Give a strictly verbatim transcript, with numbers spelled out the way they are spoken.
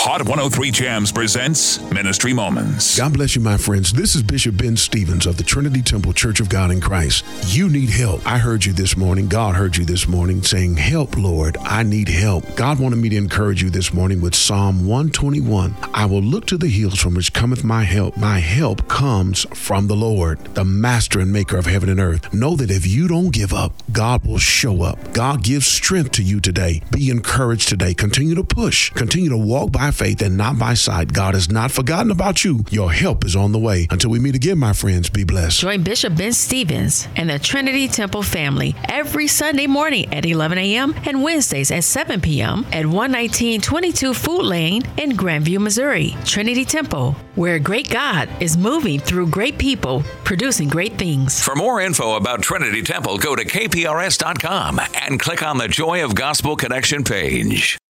Hot one oh three Jams presents Ministry Moments. God bless you, my friends. This is Bishop Ben Stevens of the Trinity Temple Church of God in Christ. You need help. I heard you this morning. God heard you this morning saying, help, Lord, I need help. God wanted me to encourage you this morning with Psalm one twenty-one. I will look to the hills from which cometh my help. My help comes from the Lord, the master and maker of heaven and earth. Know that if you don't give up, God will show up. God gives strength to you today. Be encouraged today. Continue to push. Continue to walk by faith and not by sight. God has not forgotten about you. Your help is on the way. Until we meet again, my friends, be blessed. Join Bishop Ben Stevens and the Trinity Temple family every Sunday morning at eleven a.m. and Wednesdays at seven p.m. at one nineteen twenty-two Food Lane in Grandview, Missouri. Trinity Temple, where great God is moving through great people, producing great things. For more info about Trinity Temple, go to K P R S dot com and click on the Joy of Gospel Connection page.